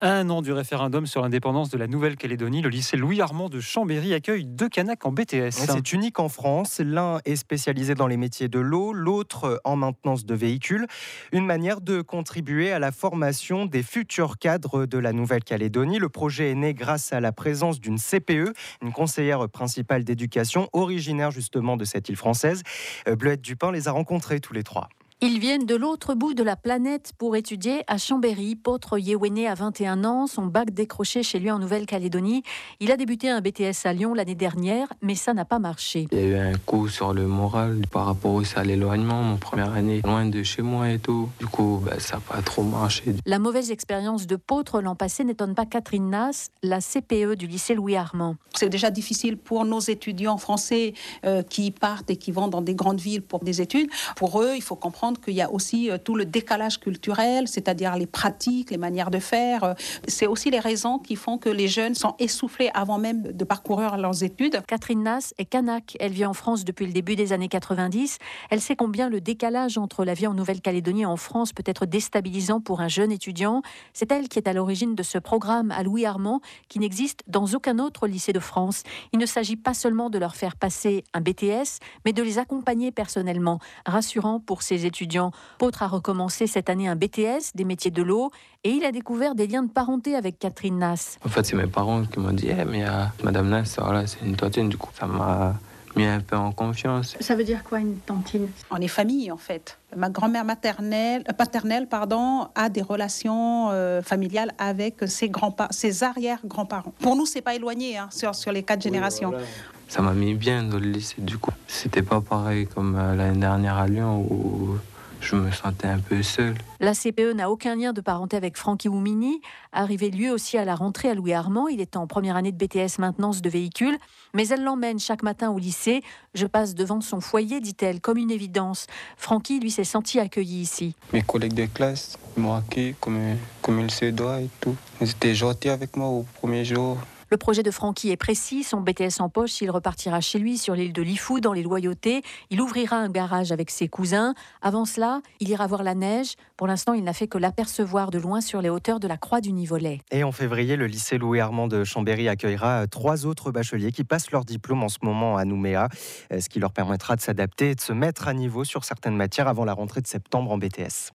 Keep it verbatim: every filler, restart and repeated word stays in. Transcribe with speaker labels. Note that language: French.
Speaker 1: Un an du référendum sur l'indépendance de la Nouvelle-Calédonie, le lycée Louis-Armand de Chambéry accueille deux Kanaks en B T S.
Speaker 2: C'est unique en France. L'un est spécialisé dans les métiers de l'eau, l'autre en maintenance de véhicules. Une manière de contribuer à la formation des futurs cadres de la Nouvelle-Calédonie. Le projet est né grâce à la présence d'une C P E, une conseillère principale d'éducation, originaire justement de cette île française. Bleuette Dupin les a rencontrés tous les trois.
Speaker 3: Ils viennent de l'autre bout de la planète pour étudier à Chambéry. Pôtre Yewene a vingt et un ans, son bac décroché chez lui en Nouvelle-Calédonie. Il a débuté un B T S à Lyon l'année dernière, mais ça n'a pas marché.
Speaker 4: Il y a eu un coup sur le moral par rapport aussi à l'éloignement, mon première année loin de chez moi et tout. Du coup, bah, ça n'a pas trop marché.
Speaker 3: La mauvaise expérience de Pôtre l'an passé n'étonne pas Catherine Nas, la C P E du lycée Louis-Armand.
Speaker 5: C'est déjà difficile pour nos étudiants français euh, qui partent et qui vont dans des grandes villes pour des études. Pour eux, il faut comprendre qu'il y a aussi euh, tout le décalage culturel, c'est-à-dire les pratiques, les manières de faire. C'est aussi les raisons qui font que les jeunes sont essoufflés avant même de parcourir leurs études.
Speaker 3: Catherine Nas est kanak. Elle vit en France depuis le début des années quatre-vingt-dix. Elle sait combien le décalage entre la vie en Nouvelle-Calédonie et en France peut être déstabilisant pour un jeune étudiant. C'est elle qui est à l'origine de ce programme à Louis-Armand qui n'existe dans aucun autre lycée de France. Il ne s'agit pas seulement de leur faire passer un B T S, mais de les accompagner personnellement. Rassurant pour ces étudiants. Pôtre a recommencé cette année un B T S, des métiers de l'eau, et il a découvert des liens de parenté avec Catherine Nas.
Speaker 4: En fait, c'est mes parents qui m'ont dit hey, « mais euh, Madame Nas, voilà, c'est une tantine ». Du coup, ça m'a mis un peu en confiance.
Speaker 3: Ça veut dire quoi, une tantine ?
Speaker 5: On est famille, en fait. Ma grand-mère maternelle, euh, paternelle pardon, a des relations euh, familiales avec ses, grands-pa- ses arrière-grands-parents. Pour nous, c'est pas éloigné hein, sur, sur les quatre générations.
Speaker 4: Oui, voilà. Ça m'a mis bien dans le lycée, du coup. C'était pas pareil comme euh, l'année dernière à Lyon où je me sentais un peu seul.
Speaker 3: La C P E n'a aucun lien de parenté avec Francky Oumini. Arrivé lui aussi à la rentrée à Louis-Armand, il est en première année de B T S maintenance de véhicules, mais elle l'emmène chaque matin au lycée. Je passe devant son foyer, dit-elle, comme une évidence. Francky, lui, s'est senti accueilli ici.
Speaker 6: Mes collègues de classe m'ont accueilli comme, comme il se doit et tout. Ils étaient gentils avec moi au premier jour.
Speaker 3: Le projet de Francky est précis. Son B T S en poche, il repartira chez lui sur l'île de Lifou, dans les Loyautés. Il ouvrira un garage avec ses cousins. Avant cela, il ira voir la neige. Pour l'instant, il n'a fait que l'apercevoir de loin sur les hauteurs de la Croix du Nivolet.
Speaker 2: Et en février, le lycée Louis-Armand de Chambéry accueillera trois autres bacheliers qui passent leur diplôme en ce moment à Nouméa, ce qui leur permettra de s'adapter et de se mettre à niveau sur certaines matières avant la rentrée de septembre en B T S.